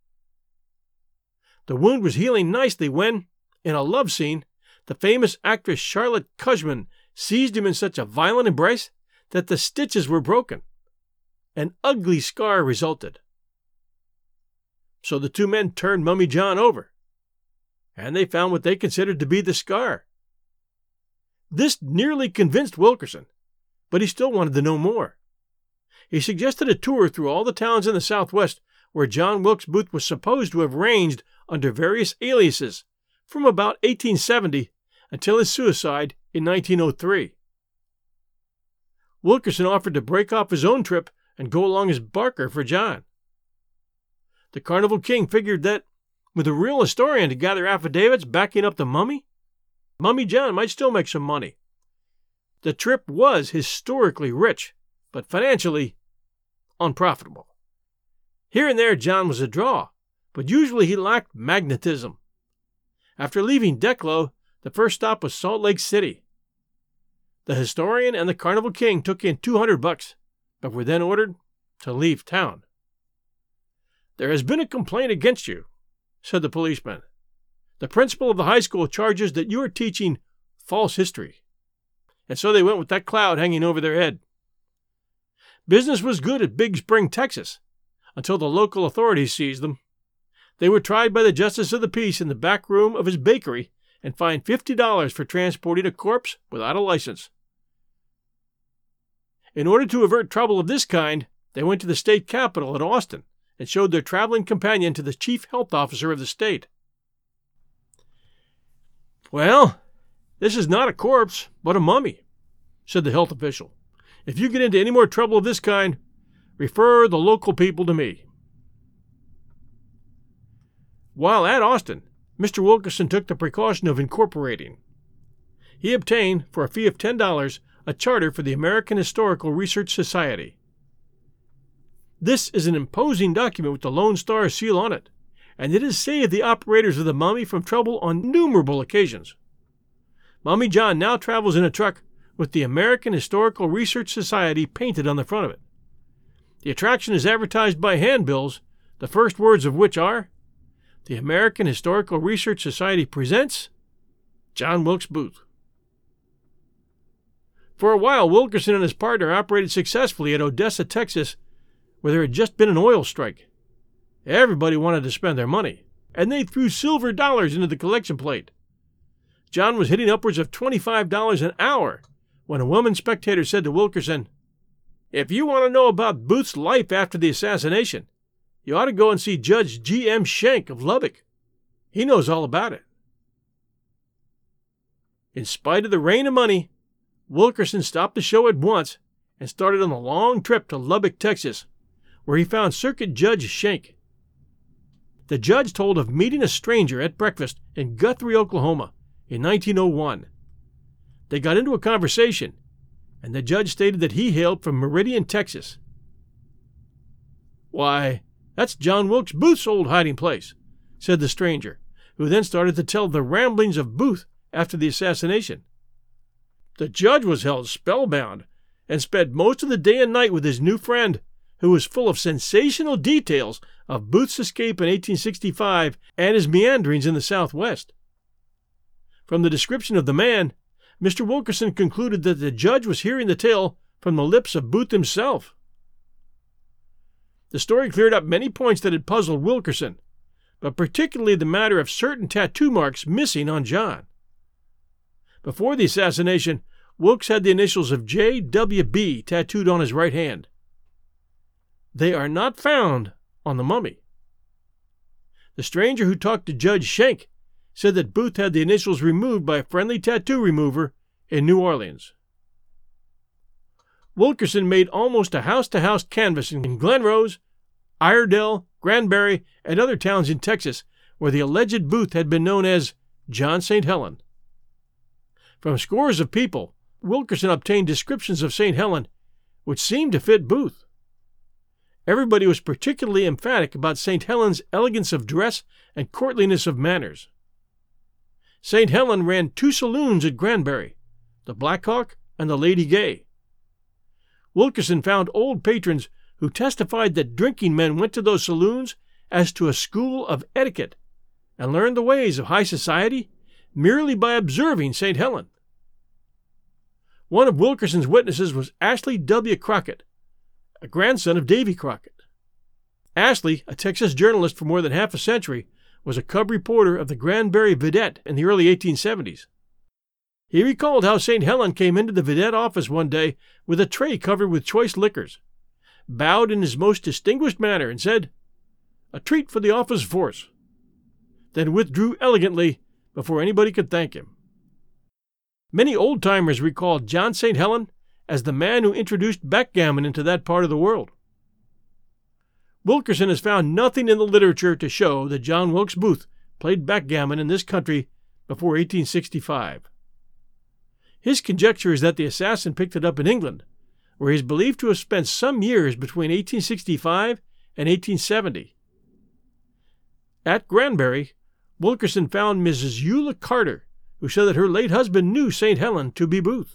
The wound was healing nicely when, in a love scene, the famous actress Charlotte Cushman seized him in such a violent embrace that the stitches were broken. An ugly scar resulted. So the two men turned Mummy John over, and they found what they considered to be the scar. This nearly convinced Wilkerson, but he still wanted to know more. He suggested a tour through all the towns in the Southwest where John Wilkes Booth was supposed to have reigned under various aliases from about 1870 until his suicide in 1903. Wilkerson offered to break off his own trip and go along as Barker for John. The Carnival King figured that, with a real historian to gather affidavits backing up the mummy, Mummy John might still make some money. The trip was historically rich, but financially unprofitable. Here and there John was a draw, but usually he lacked magnetism. After leaving Declo, the first stop was Salt Lake City. The historian and the Carnival King took in $200, but were then ordered to leave town. "There has been a complaint against you," said the policeman. "The principal of the high school charges that you are teaching false history." And so they went with that cloud hanging over their head. Business was good at Big Spring, Texas, until the local authorities seized them. They were tried by the justice of the peace in the back room of his bakery and fined $50 for transporting a corpse without a license. In order to avert trouble of this kind, they went to the state capitol at Austin and showed their traveling companion to the chief health officer of the state. "Well, this is not a corpse, but a mummy," said the health official. "If you get into any more trouble of this kind, refer the local people to me." While at Austin, Mr. Wilkerson took the precaution of incorporating. He obtained, for a fee of $10, a charter for the American Historical Research Society. This is an imposing document with the Lone Star seal on it, and it has saved the operators of the mummy from trouble on innumerable occasions. Mummy John now travels in a truck with the American Historical Research Society painted on the front of it. The attraction is advertised by handbills, the first words of which are, "The American Historical Research Society presents John Wilkes Booth." For a while, Wilkerson and his partner operated successfully at Odessa, Texas, where there had just been an oil strike. Everybody wanted to spend their money, and they threw silver dollars into the collection plate. John was hitting upwards of $25 an hour when a woman spectator said to Wilkerson, "If you want to know about Booth's life after the assassination, you ought to go and see Judge G.M. Schenck of Lubbock. He knows all about it." In spite of the rain of money, Wilkerson stopped the show at once and started on a long trip to Lubbock, Texas, where he found Circuit Judge Schenck. The judge told of meeting a stranger at breakfast in Guthrie, Oklahoma, in 1901. They got into a conversation, and the judge stated that he hailed from Meridian, Texas. "Why, that's John Wilkes Booth's old hiding place," said the stranger, who then started to tell the ramblings of Booth after the assassination. The judge was held spellbound and spent most of the day and night with his new friend, who was full of sensational details of Booth's escape in 1865 and his meanderings in the Southwest. From the description of the man, Mr. Wilkerson concluded that the judge was hearing the tale from the lips of Booth himself. The story cleared up many points that had puzzled Wilkerson, but particularly the matter of certain tattoo marks missing on John. Before the assassination, Wilkes had the initials of J.W.B. tattooed on his right hand. They are not found on the mummy. The stranger who talked to Judge Schenck said that Booth had the initials removed by a friendly tattoo remover in New Orleans. Wilkerson made almost a house-to-house canvass in Glen Rose, Iredell, Granbury, and other towns in Texas where the alleged Booth had been known as John St. Helen. From scores of people, Wilkerson obtained descriptions of St. Helen which seemed to fit Booth. Everybody was particularly emphatic about St. Helen's elegance of dress and courtliness of manners. St. Helen ran 2 saloons at Granbury, the Black Hawk and the Lady Gay. Wilkerson found old patrons who testified that drinking men went to those saloons as to a school of etiquette and learned the ways of high society merely by observing St. Helen. One of Wilkerson's witnesses was Ashley W. Crockett, a grandson of Davy Crockett. Ashley, a Texas journalist for more than half a century, was a cub reporter of the Granbury Vidette in the early 1870s. He recalled how St. Helen came into the Vidette office one day with a tray covered with choice liquors, bowed in his most distinguished manner, and said, "A treat for the office force," then withdrew elegantly before anybody could thank him. Many old-timers recalled John St. Helen as the man who introduced backgammon into that part of the world. Wilkerson has found nothing in the literature to show that John Wilkes Booth played backgammon in this country before 1865. His conjecture is that the assassin picked it up in England, where he is believed to have spent some years between 1865 and 1870. At Granbury, Wilkerson found Mrs. Eula Carter, who said that her late husband knew St. Helen to be Booth.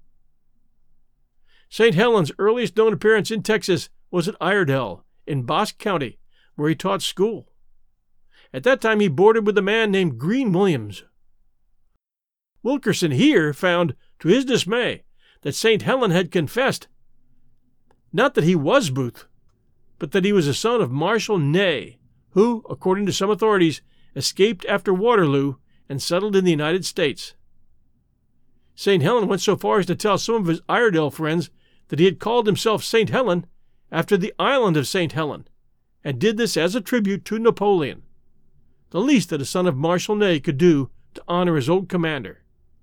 St. Helen's earliest known appearance in Texas was at Iredell, in Bosque County, where he taught school. At that time he boarded with a man named Green Williams. Wilkerson here found, to his dismay, that St. Helen had confessed, not that he was Booth, but that he was a son of Marshal Ney, who, according to some authorities, escaped after Waterloo and settled in the United States. St. Helen went so far as to tell some of his Iredell friends that he had called himself St. Helen after the island of St. Helen, and did this as a tribute to Napoleon, the least that a son of Marshal Ney could do to honor his old commander.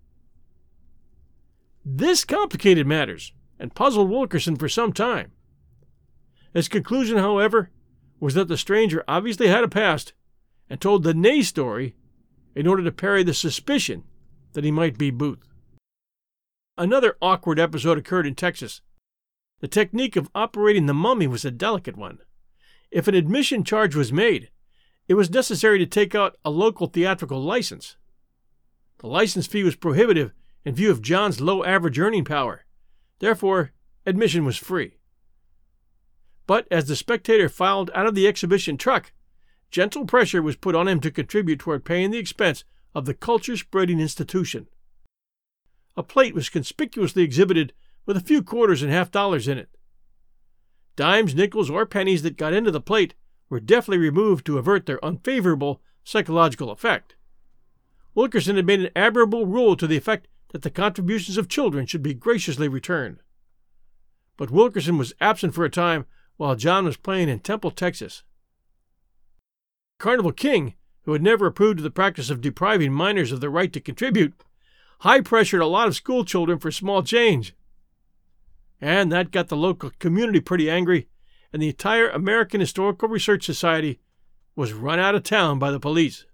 This complicated matters and puzzled Wilkerson for some time. His conclusion, however, was that the stranger obviously had a past and told the Ney story in order to parry the suspicion that he might be Booth. Another awkward episode occurred in Texas. The technique of operating the mummy was a delicate one. If an admission charge was made, it was necessary to take out a local theatrical license. The license fee was prohibitive in view of John's low average earning power. Therefore, admission was free. But as the spectator filed out of the exhibition truck, gentle pressure was put on him to contribute toward paying the expense of the culture-spreading institution. A plate was conspicuously exhibited with a few quarters and half-dollars in it. Dimes, nickels, or pennies that got into the plate were deftly removed to avert their unfavorable psychological effect. Wilkerson had made an admirable rule to the effect that the contributions of children should be graciously returned. But Wilkerson was absent for a time while John was playing in Temple, Texas. Carnival King, who had never approved of the practice of depriving minors of the right to contribute, high-pressured a lot of school children for small change. And that got the local community pretty angry, and the entire American Historical Research Society was run out of town by the police.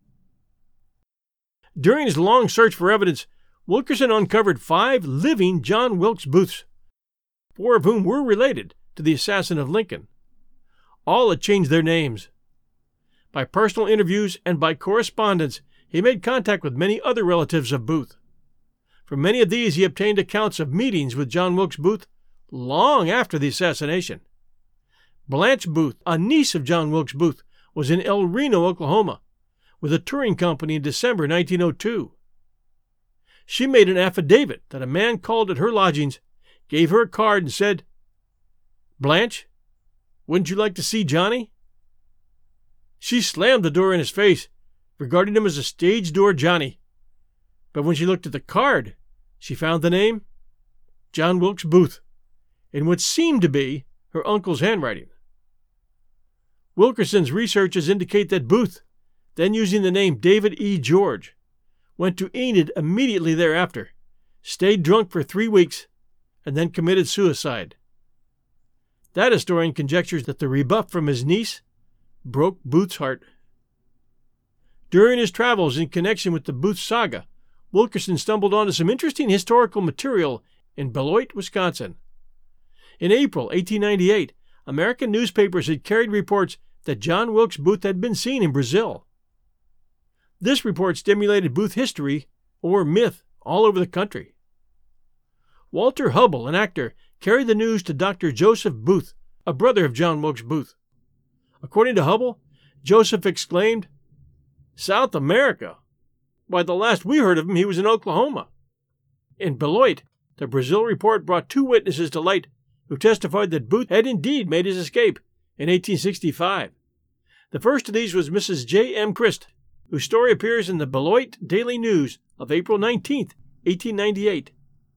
During his long search for evidence, Wilkerson uncovered 5 living John Wilkes Booths, 4 of whom were related to the assassin of Lincoln. All had changed their names. By personal interviews and by correspondence, he made contact with many other relatives of Booth. From many of these, he obtained accounts of meetings with John Wilkes Booth long after the assassination. Blanche Booth, a niece of John Wilkes Booth, was in El Reno, Oklahoma, with a touring company in December 1902. She made an affidavit that a man called at her lodgings, gave her a card, and said, "Blanche, wouldn't you like to see Johnny?" She slammed the door in his face, regarding him as a stage door Johnny. But when she looked at the card, she found the name John Wilkes Booth, in what seemed to be her uncle's handwriting. Wilkerson's researches indicate that Booth, then using the name David E. George, went to Enid immediately thereafter, stayed drunk for 3 weeks, and then committed suicide. That historian conjectures that the rebuff from his niece broke Booth's heart. During his travels in connection with the Booth saga, Wilkerson stumbled onto some interesting historical material in Beloit, Wisconsin. In April 1898, American newspapers had carried reports that John Wilkes Booth had been seen in Brazil. This report stimulated Booth history, or myth, all over the country. Walter Hubble, an actor, carried the news to Dr. Joseph Booth, a brother of John Wilkes Booth. According to Hubble, Joseph exclaimed, "South America? Why, the last we heard of him, he was in Oklahoma." In Beloit, the Brazil report brought 2 witnesses to light who testified that Booth had indeed made his escape in 1865. The first of these was Mrs. J. M. Christ, whose story appears in the Beloit Daily News of April 19, 1898.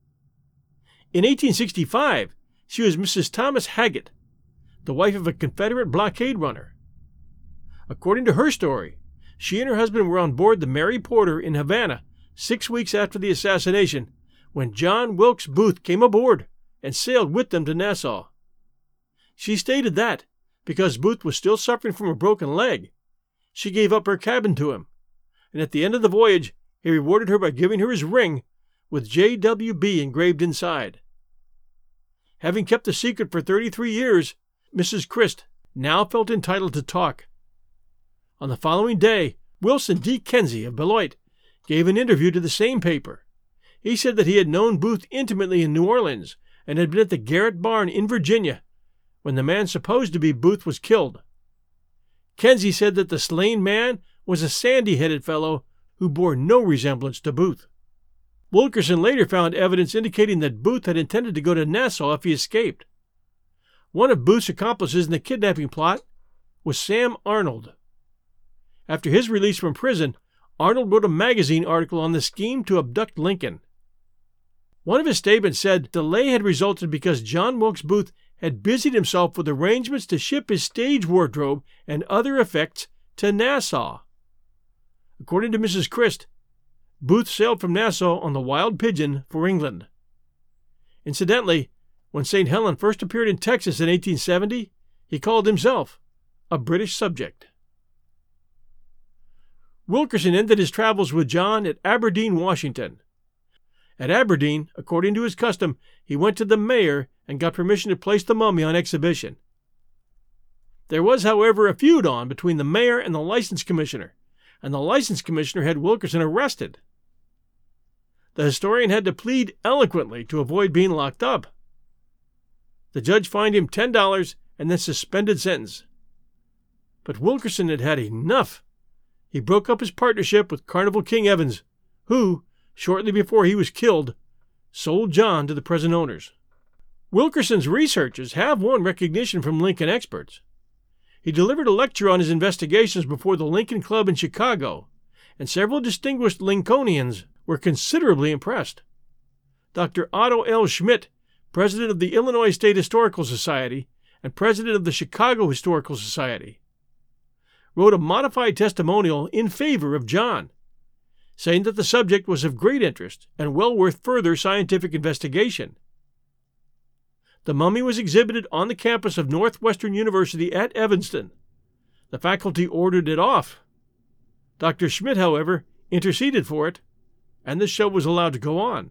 In 1865, she was Mrs. Thomas Haggett, the wife of a Confederate blockade runner. According to her story, she and her husband were on board the Mary Porter in Havana 6 weeks after the assassination, when John Wilkes Booth came aboard and sailed with them to Nassau. She stated that, because Booth was still suffering from a broken leg, she gave up her cabin to him, and at the end of the voyage he rewarded her by giving her his ring with J.W.B. engraved inside. Having kept the secret for 33 years, Mrs. Christ now felt entitled to talk. On the following day, Wilson D. Kenzie of Beloit gave an interview to the same paper. He said that he had known Booth intimately in New Orleans and had been at the Garrett Barn in Virginia when the man supposed to be Booth was killed. Kenzie said that the slain man was a sandy-headed fellow who bore no resemblance to Booth. Wilkerson later found evidence indicating that Booth had intended to go to Nassau if he escaped. One of Booth's accomplices in the kidnapping plot was Sam Arnold. After his release from prison, Arnold wrote a magazine article on the scheme to abduct Lincoln. One of his statements said delay had resulted because John Wilkes Booth had busied himself with arrangements to ship his stage wardrobe and other effects to Nassau. According to Mrs. Christ, Booth sailed from Nassau on the Wild Pigeon for England. Incidentally, when St. Helen first appeared in Texas in 1870, he called himself a British subject. Wilkerson ended his travels with John at Aberdeen, Washington. At Aberdeen, according to his custom, he went to the mayor and got permission to place the mummy on exhibition. There was, however, a feud on between the mayor and the license commissioner, and the license commissioner had Wilkerson arrested. The historian had to plead eloquently to avoid being locked up. The judge fined him $10 and then suspended sentence. But Wilkerson had had enough. He broke up his partnership with Carnival King Evans, who, shortly before he was killed, sold John to the present owners. Wilkerson's researches have won recognition from Lincoln experts. He delivered a lecture on his investigations before the Lincoln Club in Chicago, and several distinguished Lincolnians were considerably impressed. Dr. Otto L. Schmidt, president of the Illinois State Historical Society and president of the Chicago Historical Society, wrote a modified testimonial in favor of John, saying that the subject was of great interest and well worth further scientific investigation. The mummy was exhibited on the campus of Northwestern University at Evanston. The faculty ordered it off. Dr. Schmidt, however, interceded for it, and the show was allowed to go on.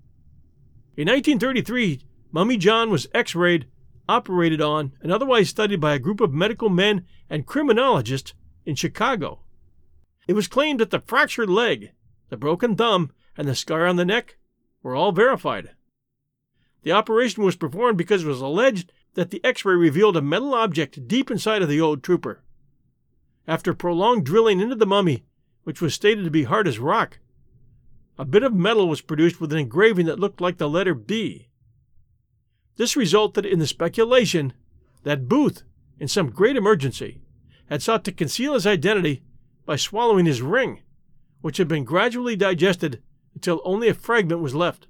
In 1933, Mummy John was x-rayed, operated on, and otherwise studied by a group of medical men and criminologists in Chicago. It was claimed that the fractured leg, the broken thumb, and the scar on the neck were all verified. The operation was performed because it was alleged that the x-ray revealed a metal object deep inside of the old trooper. After prolonged drilling into the mummy, which was stated to be hard as rock, a bit of metal was produced with an engraving that looked like the letter B. This resulted in the speculation that Booth, in some great emergency, had sought to conceal his identity by swallowing his ring, which had been gradually digested until only a fragment was left.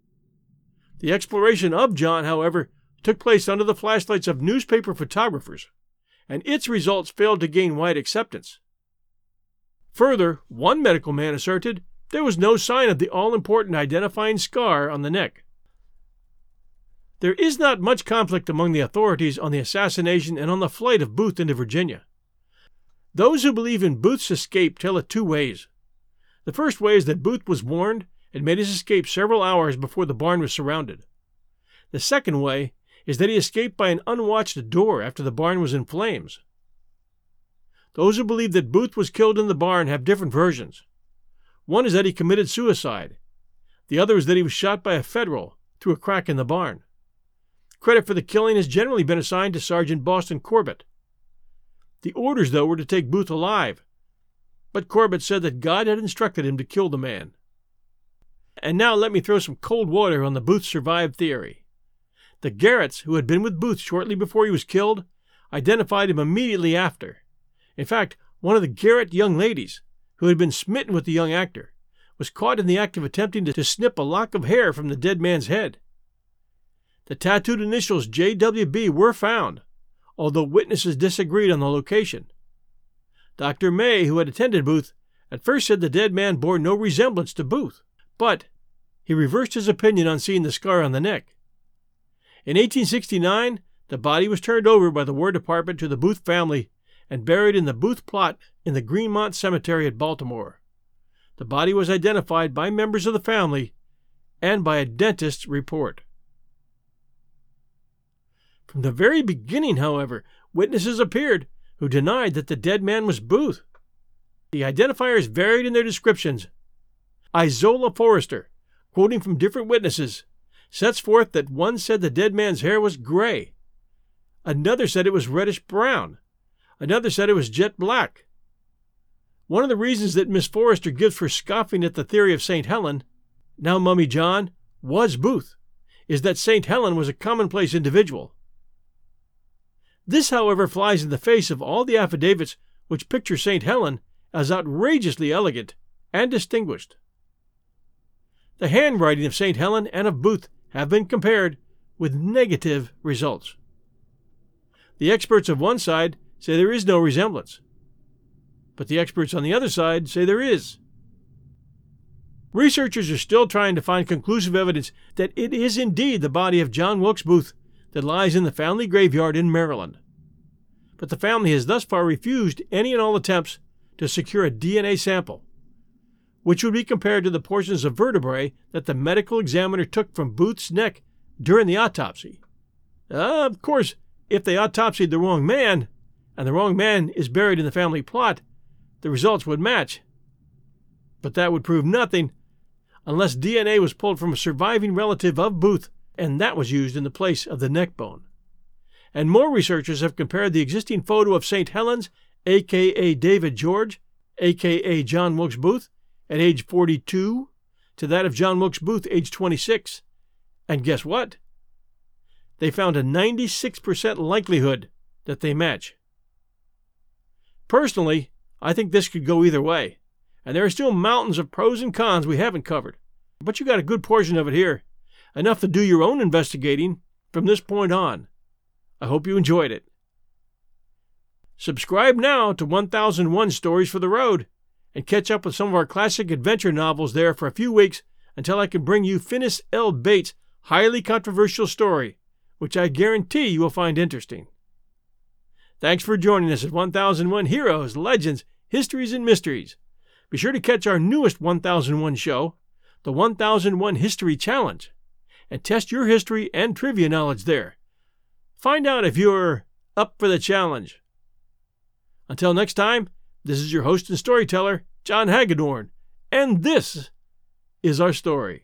The exploration of John, however, took place under the flashlights of newspaper photographers, and its results failed to gain wide acceptance. Further, one medical man asserted there was no sign of the all-important identifying scar on the neck. There is not much conflict among the authorities on the assassination and on the flight of Booth into Virginia. Those who believe in Booth's escape tell it two ways. The first way is that Booth was warned and made his escape several hours before the barn was surrounded. The second way is that he escaped by an unwatched door after the barn was in flames. Those who believe that Booth was killed in the barn have different versions. One is that he committed suicide. The other is that he was shot by a Federal through a crack in the barn. Credit for the killing has generally been assigned to Sergeant Boston Corbett. The orders, though, were to take Booth alive, but Corbett said that God had instructed him to kill the man. And now let me throw some cold water on the Booth survived theory. The Garretts, who had been with Booth shortly before he was killed, identified him immediately after. In fact, one of the Garrett young ladies, who had been smitten with the young actor, was caught in the act of attempting to snip a lock of hair from the dead man's head. The tattooed initials JWB were found, although witnesses disagreed on the location. Dr. May, who had attended Booth, at first said the dead man bore no resemblance to Booth, but he reversed his opinion on seeing the scar on the neck. In 1869, the body was turned over by the War Department to the Booth family and buried in the Booth plot in the Greenmont Cemetery at Baltimore. The body was identified by members of the family and by a dentist's report. From the very beginning, however, witnesses appeared who denied that the dead man was Booth. The identifiers varied in their descriptions. Isola Forrester, quoting from different witnesses, sets forth that one said the dead man's hair was gray. Another said it was reddish-brown. Another said it was jet black. One of the reasons that Miss Forrester gives for scoffing at the theory of St. Helen, now Mummy John, was Booth, is that St. Helen was a commonplace individual. This, however, flies in the face of all the affidavits which picture St. Helen as outrageously elegant and distinguished. The handwriting of St. Helen and of Booth have been compared with negative results. The experts of one side say there is no resemblance, but the experts on the other side say there is. Researchers are still trying to find conclusive evidence that it is indeed the body of John Wilkes Booth that lies in the family graveyard in Maryland. But the family has thus far refused any and all attempts to secure a DNA sample, which would be compared to the portions of vertebrae that the medical examiner took from Booth's neck during the autopsy. Of course, if they autopsied the wrong man, and the wrong man is buried in the family plot, the results would match. But that would prove nothing unless DNA was pulled from a surviving relative of Booth, and that was used in the place of the neck bone. And more researchers have compared the existing photo of St. Helens, a.k.a. David George, a.k.a. John Wilkes Booth, at age 42, to that of John Wilkes Booth, age 26. And guess what? They found a 96% likelihood that they match. Personally, I think this could go either way, and there are still mountains of pros and cons we haven't covered. But you got a good portion of it here, enough to do your own investigating from this point on. I hope you enjoyed it. Subscribe now to 1001 Stories for the Road, and catch up with some of our classic adventure novels there for a few weeks until I can bring you Finis L. Bates' highly controversial story, which I guarantee you will find interesting. Thanks for joining us at 1001 Heroes, Legends, Histories, and Mysteries. Be sure to catch our newest 1001 show, the 1001 History Challenge, and test your history and trivia knowledge there. Find out if you're up for the challenge. Until next time, this is your host and storyteller, John Hagedorn, and this is our story.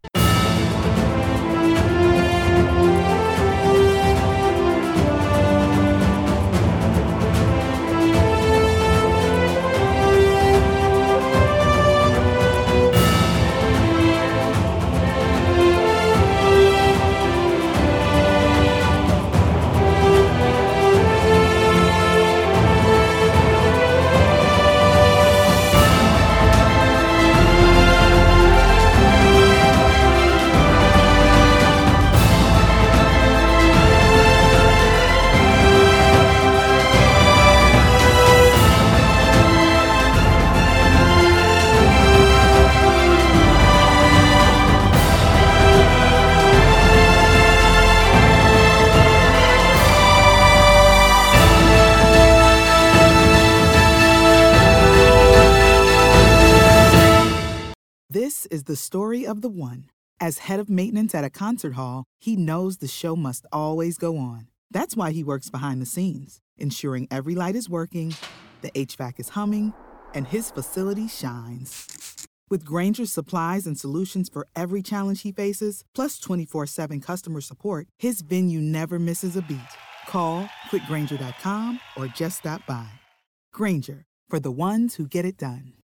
This is the story of the one. As head of maintenance at a concert hall, he knows the show must always go on. That's why he works behind the scenes, ensuring every light is working, the HVAC is humming, and his facility shines. With Grainger's supplies and solutions for every challenge he faces, plus 24/7 customer support, his venue never misses a beat. Call quickgrainger.com or just stop by. Grainger, for the ones who get it done.